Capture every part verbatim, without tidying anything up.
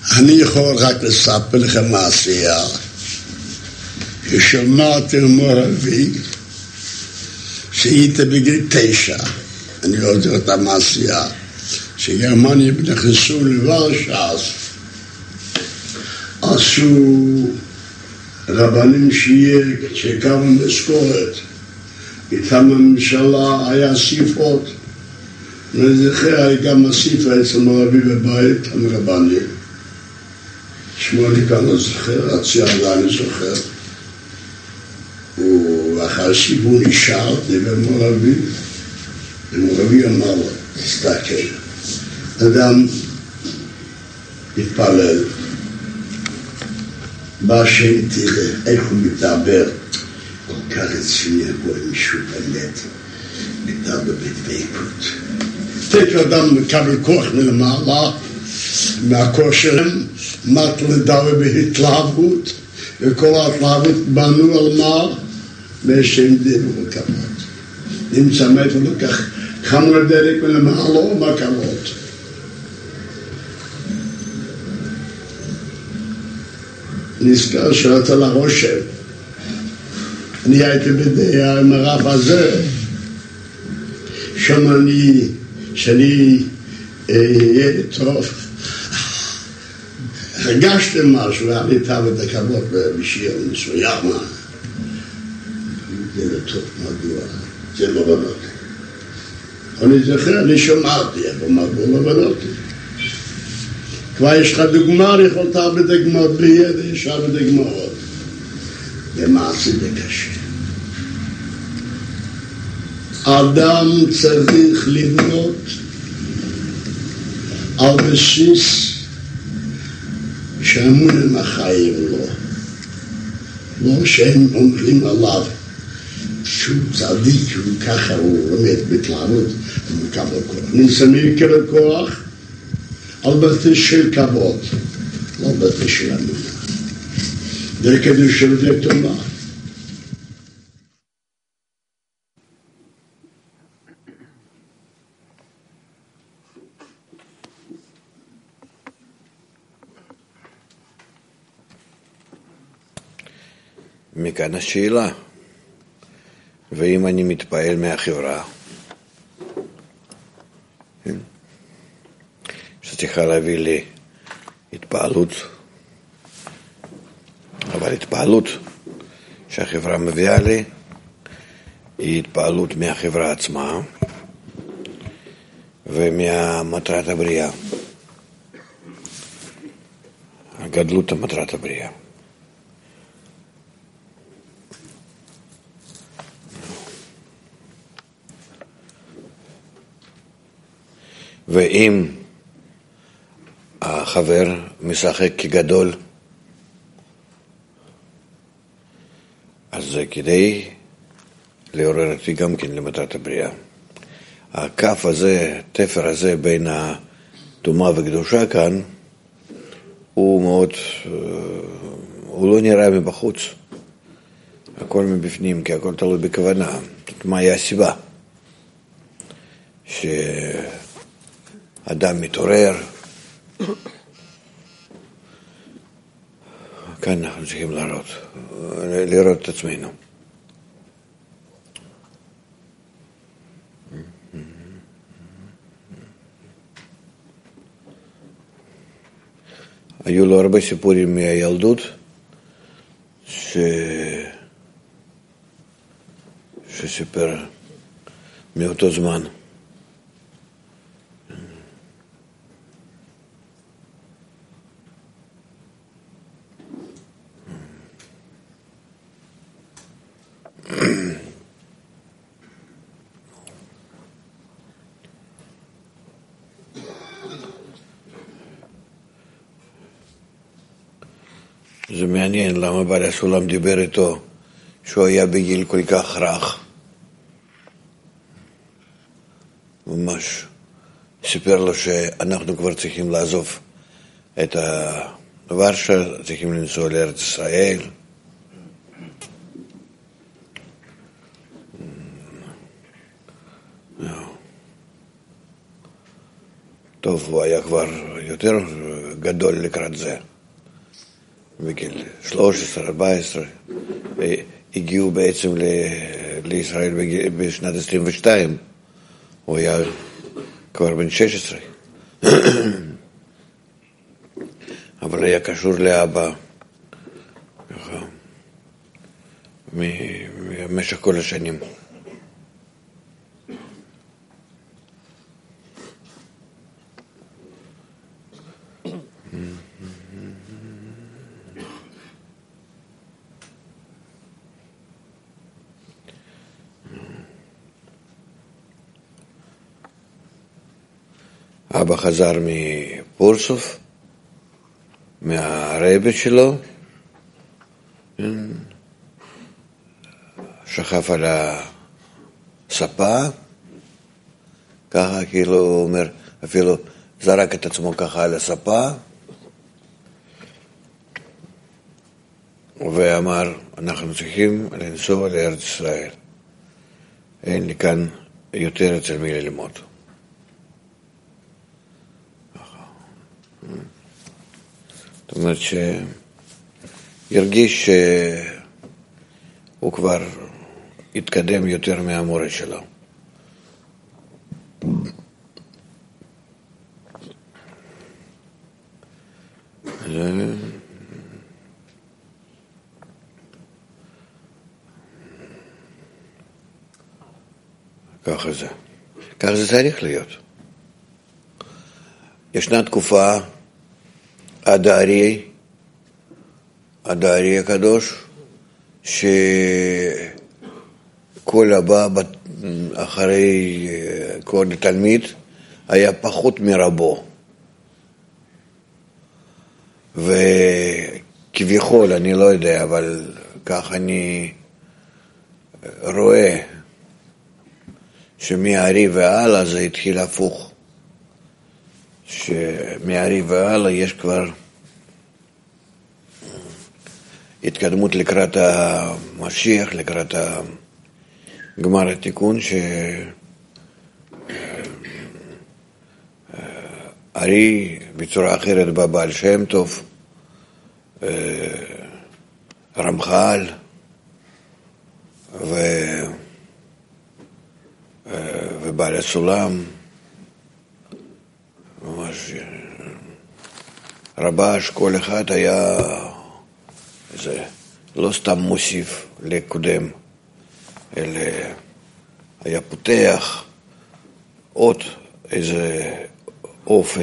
אני יכול רק לספר לכם מעשייה ששמעתי מורבי שהייתי בגיל תשע, אני לא יודע את המעשייה, שגרמניה נכנסו לוורשה, עשו רבנים שיהיה שקמו משכורת, איתם הממשלה היה סיפות, אני זוכר, היה גם הסיפה אצל מורבי בבית, הרבנים, שמו לי כאן לא זוכר, הציעה אני זוכר, ואחר סיבון נשאר, דבר מורבי, ומורבי אמר לו, תסתכל, אדם התפלל, בא שם תראה, איך הוא מתעבר, כל כך רציני, בו מישהו באמת, מתעבר בדבקות. תקר אדם מקבל כוח מלמעלה, מהכוח שלהם, מת לדבר בהתלהבות, וכל ההתלהבות בנו על מה? מהשם דיבור וכבוד. נמצא מאיפה לקח חמור דרק מלמעלה ומכבוד. נזכר שאתה לרושם. אני הייתי בדעה עם הרב הזה, שם אני, שאני ילד טוב, הרגשתי משהו, היה לי טעם את הכבוד בשיר מסוים. ילד טוב, מדוע? זה לא בנותי. אני זוכר, אני שמעתי, אבל מדוע לא בנותי? כבר יש לך דוגמה, יכולת בדגמאות בידע, יש לך בדגמאות. ומעשי בקשה. אדם צריך לבנות על בסיס שאמונים החיים לו. לא שהם אומרים עליו שהוא צדיק, שהוא ככה, הוא לומד בתלמוד, הוא מקבל כוח. נשמי יקבל כוח על בסיס של כבוד, לא בסיס של אמונה. זה כדי שזה תאונה. מכאן השאלה, ואם אני מתפעל מהחברה, שצריכה להביא לי התפעלות, אבל התפעלות שהחברה מביאה לי היא התפעלות מהחברה עצמה ומהמטרת הבריאה, הגדלות המטרת הבריאה. ואם החבר משחק כגדול, אז זה כדי לעורר אותי גם כן למטרת הבריאה. הכף הזה, תפר הזה בין הטומאה וקדושה כאן, הוא מאוד, הוא לא נראה מבחוץ. הכל מבפנים, כי הכל תלוי בכוונה. מה היא הסיבה? שאדם מתעורר, כאן אנחנו צריכים לראות, לראות את עצמנו. היו לו הרבה סיפורים מהילדות, ש... שסיפר מאותו זמן. זה מעניין למה בעל הסולם דיבר איתו שהוא היה בגיל כל כך רך. ממש סיפר לו שאנחנו כבר צריכים לעזוב את הוורשה, צריכים לנסוע לארץ ישראל. טוב, הוא היה כבר יותר גדול לקראת זה. בגיל שלוש עשרה ארבע עשרה הגיעו בעצם לישראל בשנת עשרים ושתיים, הוא היה כבר בן שש עשרה, אבל היה קשור לאבא במשך כל השנים. אבא חזר מפורסוף, מהרבט שלו, שכב על הספה, ככה כאילו הוא אומר, אפילו זרק את עצמו ככה על הספה, ואמר, אנחנו צריכים לנסוע לארץ ישראל. אין לי כאן יותר אצל מי ללמוד. זאת אומרת שירגיש שהוא כבר התקדם יותר מהמורה שלו. זה... ככה זה. ככה זה צריך להיות. ישנה תקופה עד הארי, עד הארי הקדוש, שכל הבא אחרי כל תלמיד היה פחות מרבו. וכביכול, אני לא יודע, אבל כך אני רואה שמהארי והלאה זה התחיל הפוך. שמהארי והלאה יש כבר התקדמות לקראת המשיח, לקראת גמר התיקון, שהארי בצורה אחרת בא בעל שם טוב, רמח"ל ו... ובעל הסולם, ממש רבש, כל אחד היה זה לא סתם מוסיף לקודם, אלא היה פותח עוד איזה אופן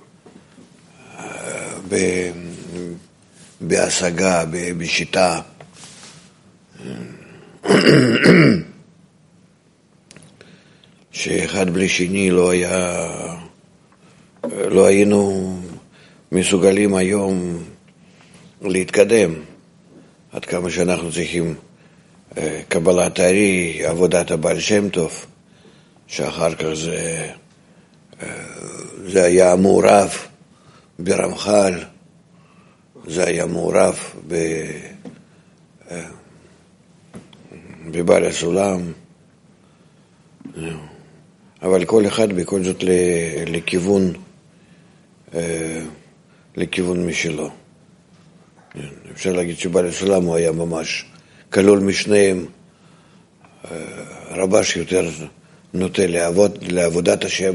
בהשגה, בשיטה. שאחד בלי שני לא היה, לא היינו מסוגלים היום להתקדם, עד כמה שאנחנו צריכים קבלת הארי, עבודת הבעל שם טוב, שאחר כך זה, זה היה מעורב ברמח"ל, זה היה מעורב בבעל הסולם, אבל כל אחד בכל זאת לכיוון, לכיוון משלו. אפשר להגיד שבעל הסולם הוא היה ממש כלול משניהם, רבש יותר נוטה לעבוד, לעבודת השם.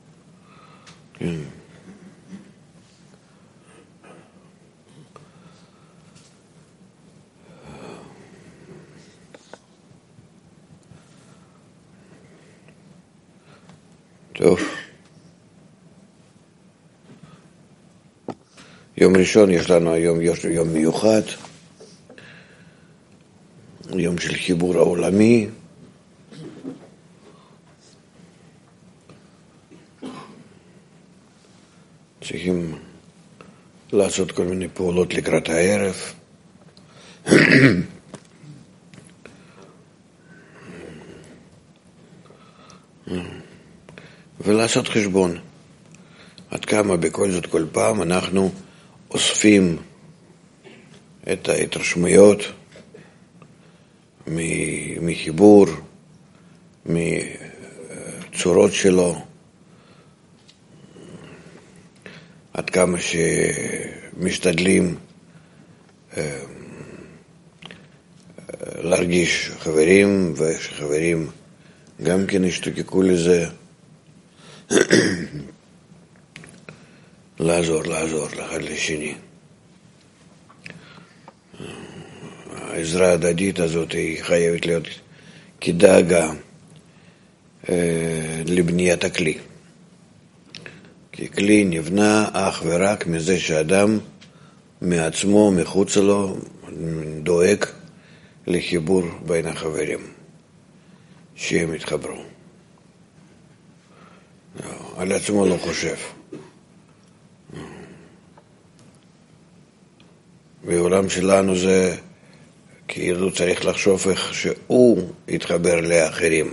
טוב. יום ראשון יש לנו היום יום מיוחד, יום של חיבור העולמי. צריכים לעשות כל מיני פעולות לקראת הערב. ולעשות חשבון. עד כמה בכל זאת כל פעם אנחנו אוספים את ההתרשמויות מחיבור, מצורות שלו, עד כמה שמשתדלים להרגיש חברים, ושחברים גם כן השתוקקו לזה, לעזור, לעזור אחד לשני. העזרה ההדדית הזאת היא חייבת להיות כדאגה אה, לבניית הכלי. כי כלי נבנה אך ורק מזה שאדם מעצמו, מחוץ לו, דואג לחיבור בין החברים, שהם יתחברו. לא, על עצמו לא חושב. בעולם שלנו זה כאילו צריך לחשוב איך שהוא יתחבר לאחרים.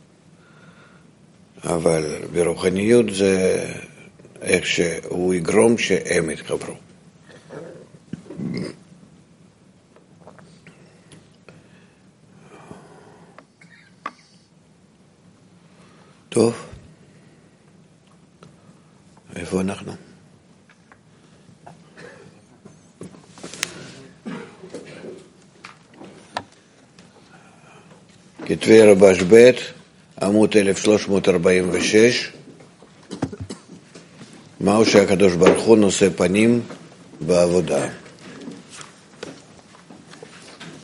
אבל ברוחניות זה איך שהוא יגרום שהם יתחברו. טוב, איפה אנחנו? כתבי רבש ב' עמוד אלף שלוש מאות ארבעים ושש. מהו שהקדוש ברוך הוא נושא פנים בעבודה.